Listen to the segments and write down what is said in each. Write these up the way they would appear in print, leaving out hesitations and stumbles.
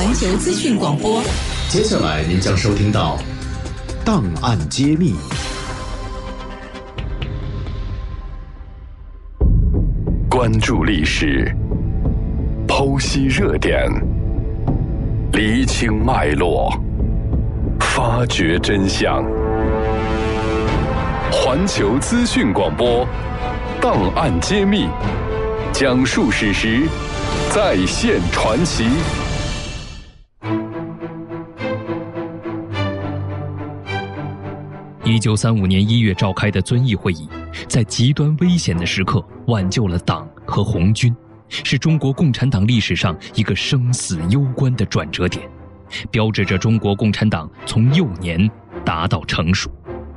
环球资讯广播。 接下来您将收听到档案揭秘。 关注历史，剖析热点，厘清脉络，发掘真相。环球资讯广播，档案揭秘，讲述史实，再现传奇。 1935年1月召开的遵义会议，在极端危险的时刻挽救了党和红军，是中国共产党历史上一个生死攸关的转折点，标志着中国共产党从幼年达到成熟。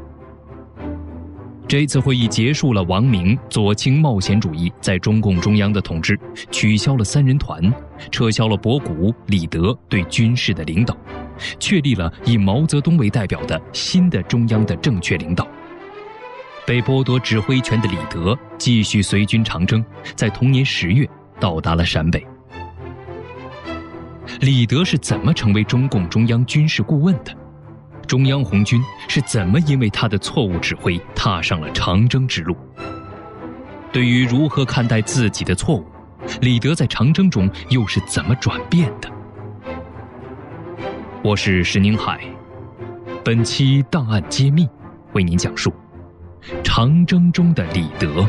这次会议结束了王明左倾冒险主义在中共中央的统治，取消了三人团，撤销了博古、李德对军事的领导，确立了以毛泽东为代表的新的中央的正确领导。被剥夺指挥权的李德继续随军长征，在同年10月到达了陕北。李德是怎么成为中共中央军事顾问的？中央红军是怎么因为他的错误指挥踏上了长征之路？对于如何看待自己的错误，李德在长征中又是怎么转变的？我是石宁海，本期档案揭秘为您讲述长征中的李德。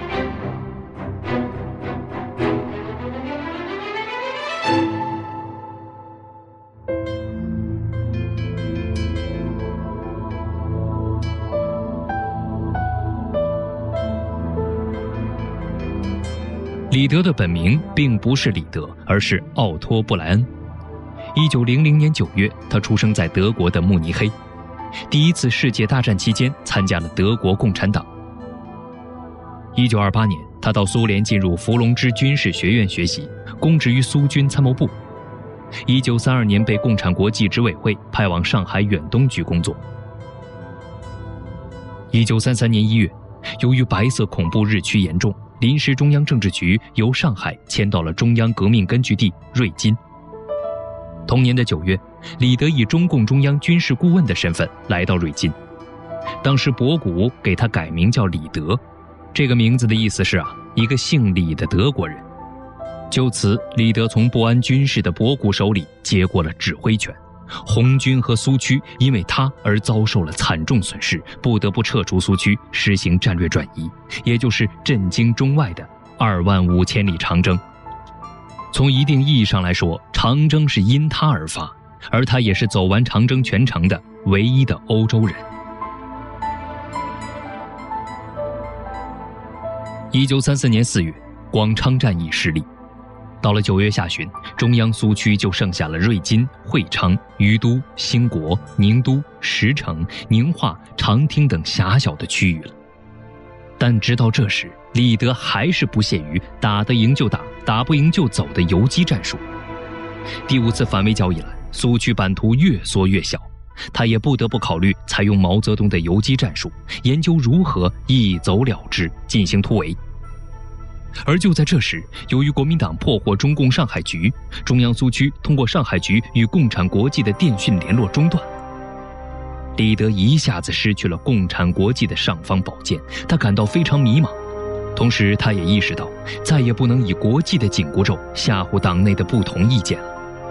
李德的本名并不是李德，而是奥托·布莱恩。1900年9月，他出生在德国的慕尼黑。第一次世界大战期间参加了德国共产党。1928年，他到苏联进入伏龙芝军事学院学习，供职于苏军参谋部。1932年被共产国际执委会派往上海远东局工作。1933年1月，由于白色恐怖日趋严重，临时中央政治局由上海迁到了中央革命根据地瑞金。同年的9月，李德以中共中央军事顾问的身份来到瑞金。当时博古给他改名叫李德，这个名字的意思是一个姓李的德国人。就此，李德从不安军事的博古手里接过了指挥权。红军和苏区因为他而遭受了惨重损失，不得不撤出苏区，实行战略转移，也就是震惊中外的25000里长征。从一定意义上来说，长征是因他而发，而他也是走完长征全程的唯一的欧洲人。1934年4月，广昌战役失利。到了9月下旬，中央苏区就剩下了瑞金、会昌、于都、兴国、宁都、石城、宁化、长汀等狭小的区域了。但直到这时，李德还是不屑于打得赢就打，打不赢就走的游击战术。第5次反围剿以来，苏区版图越缩越小，他也不得不考虑采用毛泽东的游击战术，研究如何一走了之，进行突围。而就在这时，由于国民党破获中共上海局，中央苏区通过上海局与共产国际的电讯联络中断。李德一下子失去了共产国际的尚方宝剑，他感到非常迷茫。同时，他也意识到再也不能以国际的紧箍咒吓唬党内的不同意见了。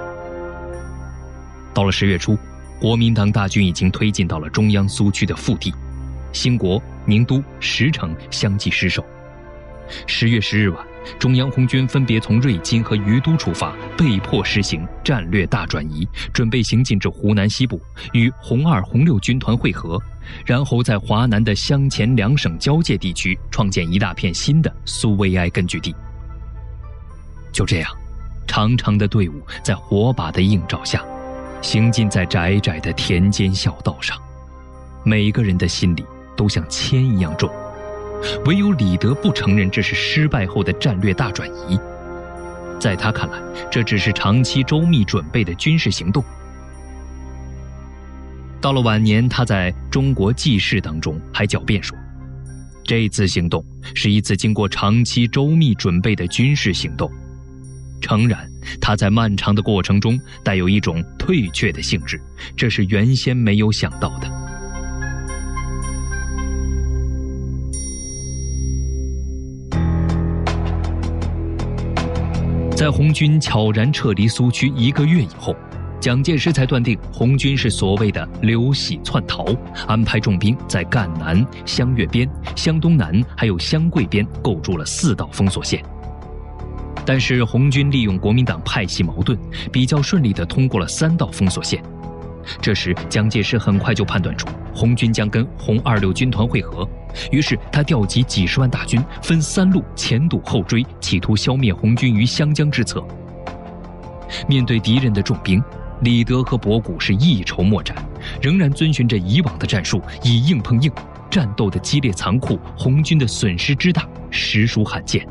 到了10月初，国民党大军已经推进到了中央苏区的腹地，兴国、宁都、石城相继失守。10月10日晚，中央红军分别从瑞金和于都出发，被迫实行战略大转移，准备行进至湖南西部，与红2、红6军团会合，然后在华南的湘黔两省交界地区创建一大片新的苏维埃根据地。就这样，长长的队伍在火把的映照下，行进在窄窄的田间小道上，每个人的心里都像铅一样重。唯有李德不承认这是失败后的战略大转移，在他看来，这只是长期周密准备的军事行动。到了晚年，他在中国纪事当中还狡辩说，这次行动是一次经过长期周密准备的军事行动。 诚然，他在漫长的过程中带有一种退却的性质，这是原先没有想到的。在红军悄然撤离苏区1个月以后，蒋介石才断定红军是所谓的流徙窜逃，安排重兵在赣南、湘粤边、湘东南还有湘桂边构筑了4道封锁线。但是红军利用国民党派系矛盾，比较顺利地通过了3道封锁线。这时蒋介石很快就判断出红军将跟红26军团会合，于是他调集几十万大军，分3路前堵后追，企图消灭红军于湘江之侧。面对敌人的重兵，李德和博古是一筹莫展，仍然遵循着以往的战术，以硬碰硬，战斗的激烈残酷，红军的损失之大，实属罕见。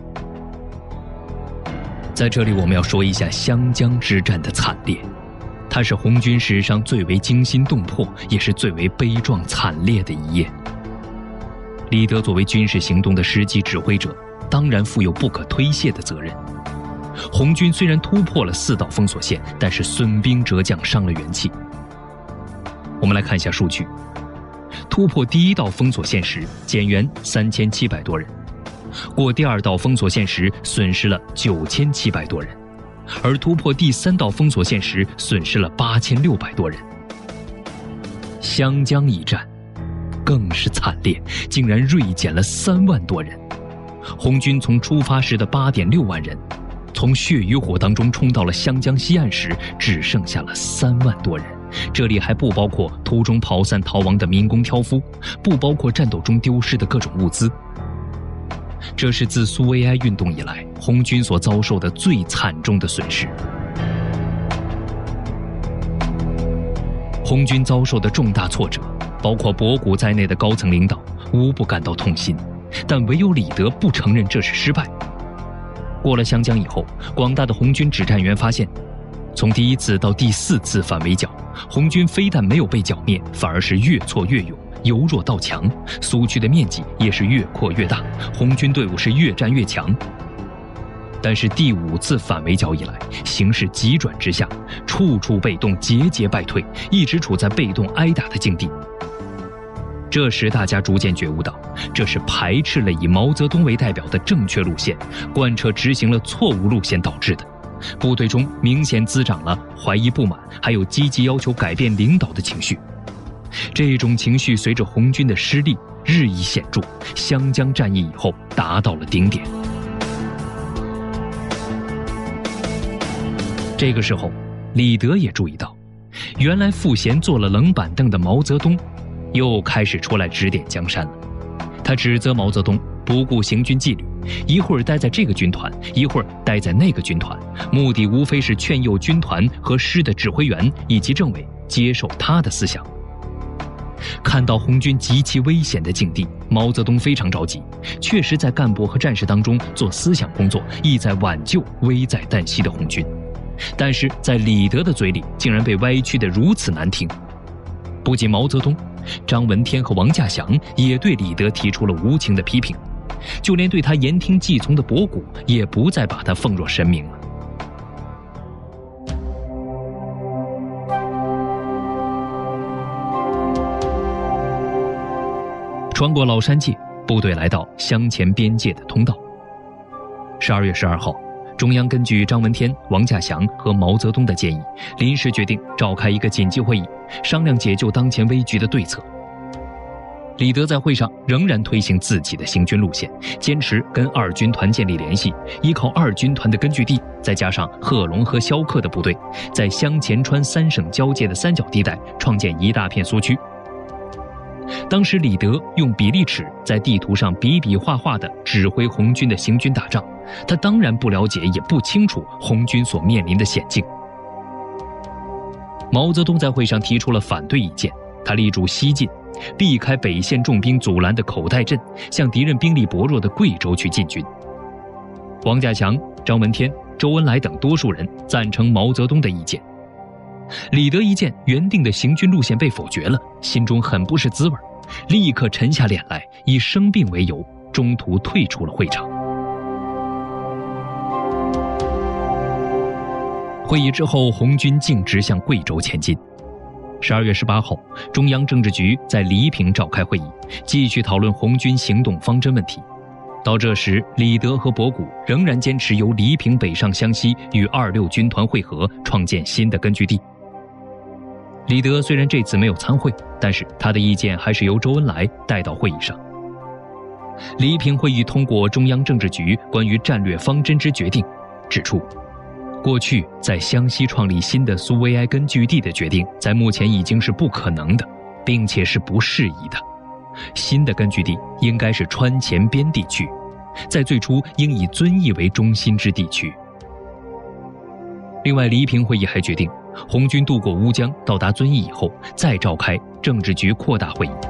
在这里我们要说一下湘江之战的惨烈，它是红军史上最为惊心动魄，也是最为悲壮惨烈的一页。李德作为军事行动的实际指挥者，当然负有不可推卸的责任。红军虽然突破了4道封锁线，但是损兵折将，伤了元气。我们来看一下数据：突破第1道封锁线时，减员3700多人；过第2道封锁线时，损失了9700多人；而突破第3道封锁线时，损失了8600多人。湘江一战更是惨烈，竟然锐减了3万多人。红军从出发时的8.6万人，从血与火当中冲到了湘江西岸时，只剩下了3万多人。这里还不包括途中跑散逃亡的民工挑夫，不包括战斗中丢失的各种物资。这是自苏维埃运动以来红军所遭受的最惨重的损失。红军遭受的重大挫折，包括博古在内的高层领导无不感到痛心，但唯有李德不承认这是失败。过了湘江以后，广大的红军指战员发现，从第1次到第4次反围剿，红军非但没有被剿灭，反而是越挫越勇，由弱到强，苏区的面积也是越扩越大，红军队伍是越战越强。但是第5次反围剿以来，形势急转直下，处处被动，节节败退，一直处在被动挨打的境地。这时大家逐渐觉悟到，这是排斥了以毛泽东为代表的正确路线，贯彻执行了错误路线导致的。部队中明显滋长了怀疑不满，还有积极要求改变领导的情绪。这种情绪随着红军的失利日益显著，湘江战役以后达到了顶点。这个时候，李德也注意到，原来赋闲坐了冷板凳的毛泽东又开始出来指点江山了。他指责毛泽东不顾行军纪律，一会儿待在这个军团，一会儿待在那个军团，目的无非是劝诱军团和师的指挥员以及政委接受他的思想。看到红军极其危险的境地，毛泽东非常着急，确实在干部和战士当中做思想工作，意在挽救危在旦夕的红军。但是在李德的嘴里竟然被歪曲得如此难听。不仅毛泽东，张闻天和王稼祥也对李德提出了无情的批评，就连对他言听计从的博古也不再把他奉若神明了。穿过老山界，部队来到湘黔边界的通道。12月12号，中央根据张闻天、王稼祥和毛泽东的建议，临时决定召开一个紧急会议，商量解救当前危局的对策。李德在会上仍然推行自己的行军路线，坚持跟2军团建立联系，依靠2军团的根据地，再加上贺龙和萧克的部队，在湘黔川3省交界的三角地带创建一大片苏区。当时李德用比例尺在地图上比比划划地指挥红军的行军打仗，他当然不了解也不清楚红军所面临的险境。毛泽东在会上提出了反对意见，他力主西进，避开北线重兵阻拦的口袋镇，向敌人兵力薄弱的贵州去进军。王稼祥、张闻天、周恩来等多数人赞成毛泽东的意见。李德一见原定的行军路线被否决了，心中很不是滋味，立刻沉下脸来，以生病为由，中途退出了会场。 会议之后，红军径直向贵州前进。12月18号，中央政治局在黎平召开会议，继续讨论红军行动方针问题。到这时，李德和博古仍然坚持由黎平北上湘西，与26军团会合，创建新的根据地。李德虽然这次没有参会，但是他的意见还是由周恩来带到会议上。黎平会议通过中央政治局关于战略方针之决定，指出过去在湘西创立新的苏维埃根据地的决定，在目前已经是不可能的，并且是不适宜的。新的根据地应该是川黔边地区，在最初应以遵义为中心之地区。另外，黎平会议还决定，红军渡过乌江到达遵义以后，再召开政治局扩大会议。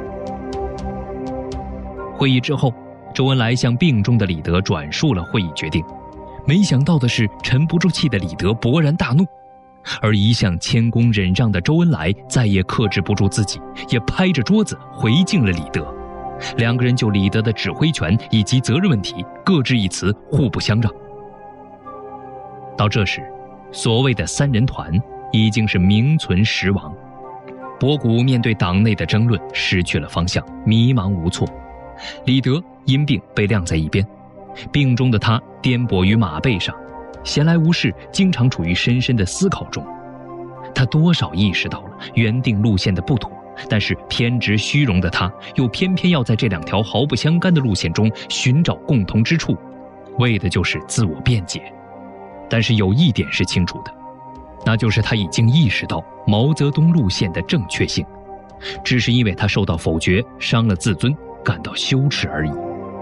会议之后，周恩来向病重的李德转述了会议决定。没想到的是，沉不住气的李德勃然大怒，而一向谦恭忍让的周恩来再也克制不住自己，也拍着桌子回敬了李德。两个人就李德的指挥权以及责任问题各执一词，互不相让。到这时，所谓的三人团已经是名存实亡。博古面对党内的争论失去了方向，迷茫无措。李德因病被晾在一边，病中的他颠簸于马背上，闲来无事，经常处于深深的思考中。他多少意识到了原定路线的不妥，但是偏执虚荣的他又偏偏要在这两条毫不相干的路线中寻找共同之处，为的就是自我辩解。但是有一点是清楚的，那就是他已经意识到毛泽东路线的正确性，只是因为他受到否决，伤了自尊，感到羞耻而已。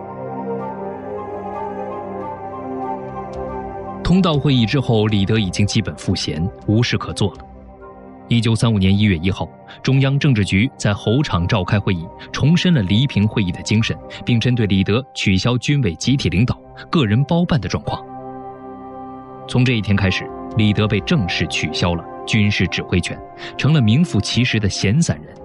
通道会议之后，李德已经基本赋闲，无事可做了。1935年1月1号，中央政治局在侯场召开会议，重申了黎平会议的精神，并针对李德取消军委集体领导、个人包办的状况。从这一天开始，李德被正式取消了军事指挥权，成了名副其实的闲散人。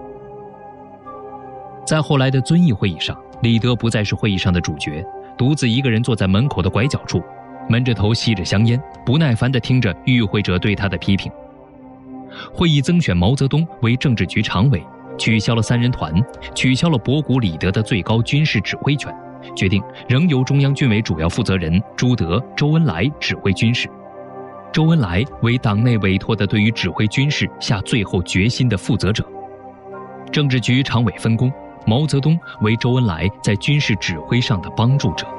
在后来的遵义会议上，李德不再是会议上的主角，独自一个人坐在门口的拐角处，闷着头吸着香烟，不耐烦地听着与会者对他的批评。会议增选毛泽东为政治局常委，取消了三人团，取消了博古、李德的最高军事指挥权，决定仍由中央军委主要负责人朱德、周恩来指挥军事。周恩来为党内委托的对于指挥军事下最后决心的负责者。政治局常委分工，毛泽东为周恩来在军事指挥上的帮助者。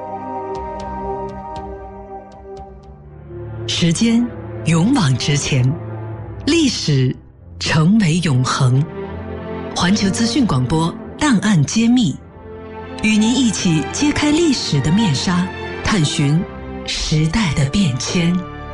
时间勇往直前，历史成为永恒。环球资讯广播档案揭秘，与您一起揭开历史的面纱，探寻时代的变迁。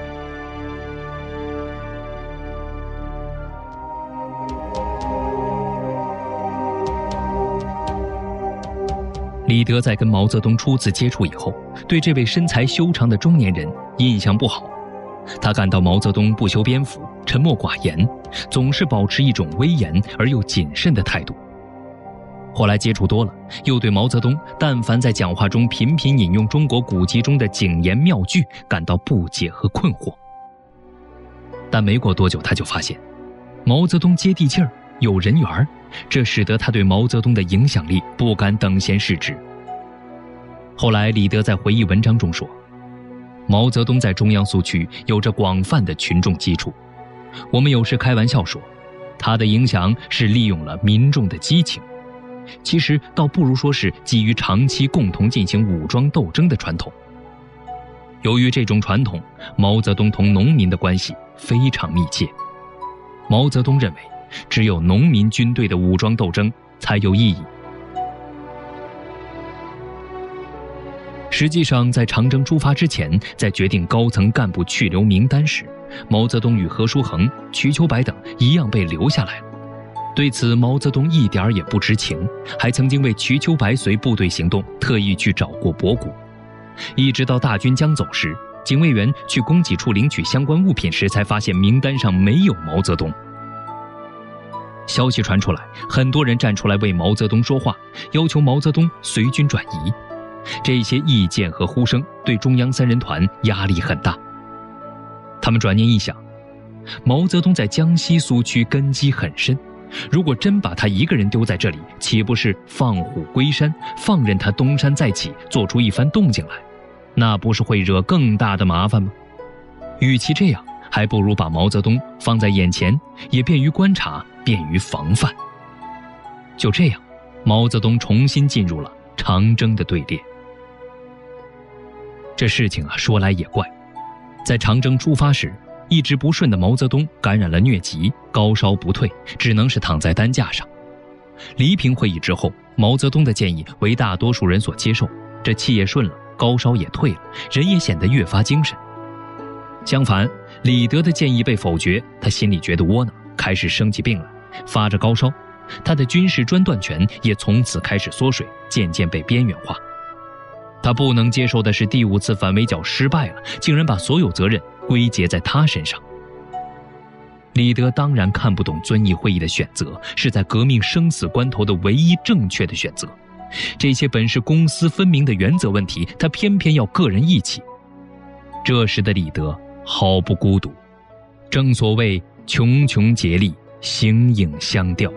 李德在跟毛泽东初次接触以后，对这位身材修长的中年人印象不好。他感到毛泽东不修边幅，沉默寡言，总是保持一种威严而又谨慎的态度。后来接触多了，又对毛泽东但凡在讲话中频频引用中国古籍中的警言妙句感到不解和困惑。但没过多久，他就发现毛泽东接地气儿，有人缘，这使得他对毛泽东的影响力不敢等闲视之。后来李德在回忆文章中说，毛泽东在中央苏区有着广泛的群众基础，我们有时开玩笑说，他的影响是利用了民众的激情，其实倒不如说是基于长期共同进行武装斗争的传统。由于这种传统，毛泽东同农民的关系非常密切。毛泽东认为，只有农民军队的武装斗争才有意义。实际上，在长征出发之前，在决定高层干部去留名单时，毛泽东与何叔衡、瞿秋白等一样被留下来了。对此，毛泽东一点也不知情，还曾经为瞿秋白随部队行动特意去找过博古。一直到大军将走时，警卫员去供给处领取相关物品时，才发现名单上没有毛泽东。消息传出来，很多人站出来为毛泽东说话，要求毛泽东随军转移。这些意见和呼声对中央三人团压力很大。 他们转念一想，毛泽东在江西苏区根基很深，如果真把他一个人丢在这里，岂不是放虎归山，放任他东山再起，做出一番动静来？那不是会惹更大的麻烦吗？与其这样，还不如把毛泽东放在眼前，也便于观察，便于防范。就这样，毛泽东重新进入了长征的队列。这事情说来也怪，在长征出发时，一直不顺的毛泽东感染了疟疾，高烧不退，只能是躺在担架上。黎平会议之后，毛泽东的建议为大多数人所接受，这气也顺了，高烧也退了，人也显得越发精神。相反，李德的建议被否决，他心里觉得窝囊，开始生起病来，发着高烧，他的军事专断权也从此开始缩水，渐渐被边缘化。他不能接受的是第5次反围剿失败了，竟然把所有责任归结在他身上。李德当然看不懂遵义会议的选择是在革命生死关头的唯一正确的选择，这些本是公私分明的原则问题，他偏偏要个人义气。这时的李德毫不孤独，正所谓穷穷竭力，形影相吊。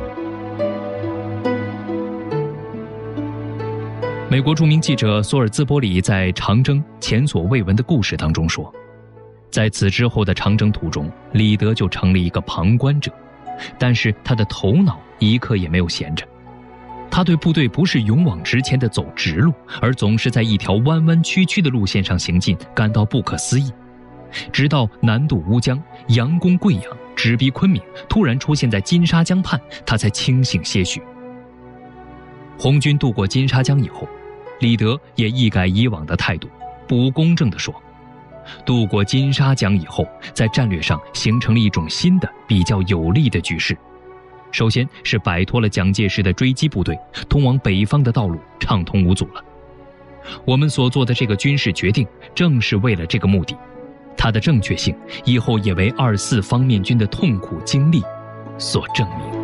美国著名记者索尔兹伯里在《长征前所未闻的故事》当中说，在此之后的长征途中，李德就成了一个旁观者，但是他的头脑一刻也没有闲着。他对部队不是勇往直前的走直路，而总是在一条弯弯曲曲的路线上行进，感到不可思议。直到南渡乌江，佯攻贵阳，直逼昆明，突然出现在金沙江畔，他才清醒些许。红军渡过金沙江以后，李德也一改以往的态度，不公正地说，渡过金沙江以后，在战略上形成了一种新的比较有利的局势。首先是摆脱了蒋介石的追击部队，通往北方的道路畅通无阻了。我们所做的这个军事决定正是为了这个目的，它的正确性以后也为24方面军的痛苦经历所证明。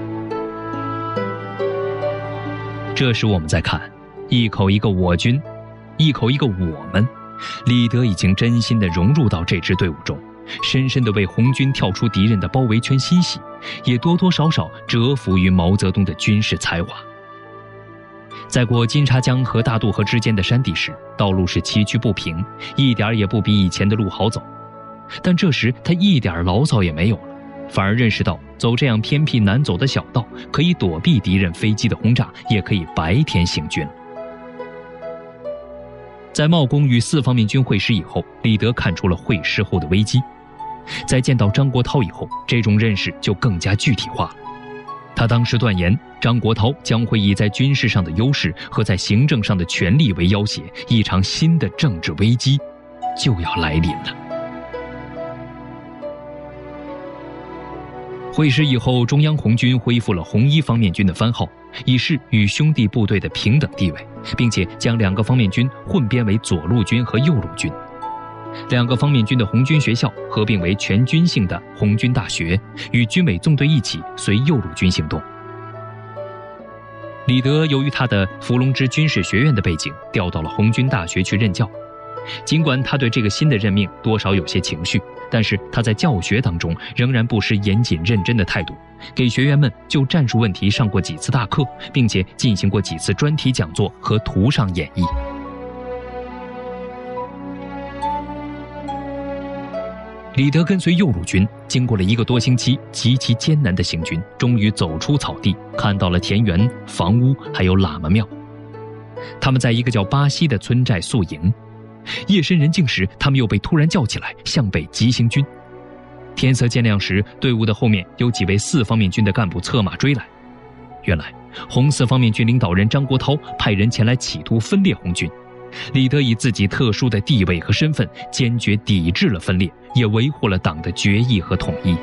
这时我们再看，一口一个我军，一口一个我们，李德已经真心地融入到这支队伍中，深深地为红军跳出敌人的包围圈欣喜，也多多少少折服于毛泽东的军事才华。在过金沙江和大渡河之间的山地时，道路是崎岖不平，一点也不比以前的路好走。但这时他一点牢骚也没有了，反而认识到走这样偏僻难走的小道，可以躲避敌人飞机的轰炸，也可以白天行军。在茂公与4方面军会师以后，李德看出了会师后的危机。在见到张国焘以后，这种认识就更加具体化了。他当时断言，张国焘将会以在军事上的优势和在行政上的权力为要挟，一场新的政治危机就要来临了。会师以后，中央红军恢复了红一方面军的番号，以示与兄弟部队的平等地位，并且将2个方面军混编为左路军和右路军。2个方面军的红军学校合并为全军性的红军大学，与军委纵队一起随右路军行动。李德由于他的伏龙芝军事学院的背景，调到了红军大学去任教。尽管他对这个新的任命多少有些情绪，但是他在教学当中仍然不失严谨认真的态度，给学员们就战术问题上过几次大课，并且进行过几次专题讲座和图上演绎。李德跟随右路军经过了1个多星期极其艰难的行军，终于走出草地，看到了田园、房屋还有喇嘛庙。他们在一个叫巴西的村寨宿营，夜深人静时，他们又被突然叫起来向北急行军。天色渐亮时，队伍的后面有几位4方面军的干部策马追来。原来红4方面军领导人张国焘派人前来企图分裂红军，李德以自己特殊的地位和身份，坚决抵制了分裂，也维护了党的决议和统一。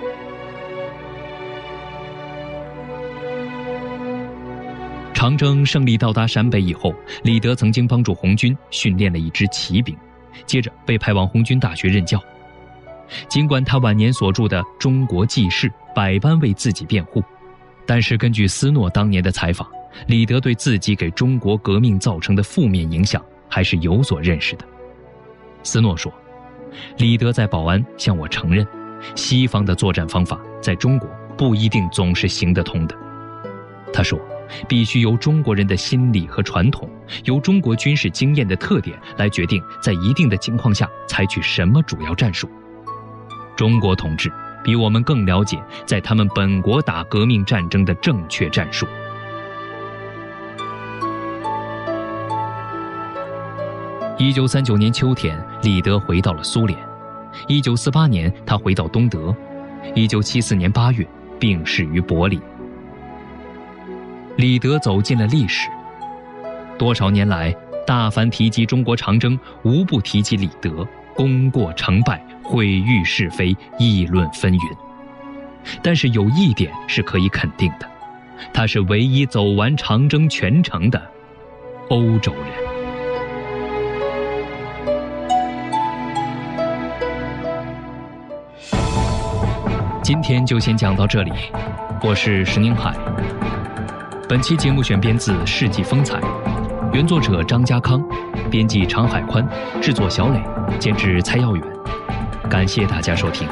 长征胜利到达陕北以后，李德曾经帮助红军训练了一支骑兵，接着被派往红军大学任教。尽管他晚年所著的《中国纪事》百般为自己辩护，但是根据斯诺当年的采访，李德对自己给中国革命造成的负面影响还是有所认识的。斯诺说， 李德在保安向我承认，西方的作战方法在中国不一定总是行得通的。他说，必须由中国人的心理和传统，由中国军事经验的特点来决定在一定的情况下采取什么主要战术。中国同志比我们更了解在他们本国打革命战争的正确战术。1939年秋天，李德回到了苏联。1948年，他回到东德。1974年8月，病逝于柏林。李德走进了历史。多少年来，大凡提及中国长征，无不提及李德，功过成败，毁誉是非，议论纷纭。但是有一点是可以肯定的，他是唯一走完长征全程的欧洲人。今天就先讲到这里，我是石宁海。本期节目选编自《世纪风采》，原作者张家康，编辑常海宽，制作小磊，监制蔡耀远。感谢大家收听。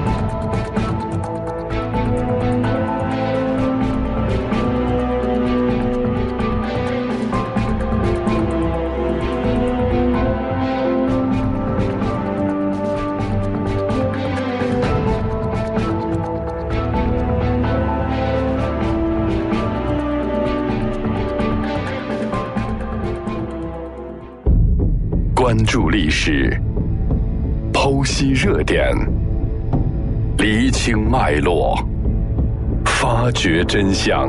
关注历史，剖析热点，厘清脉络，发掘真相。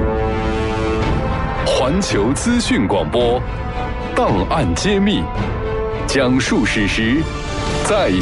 环球资讯广播，档案揭秘，讲述史实，在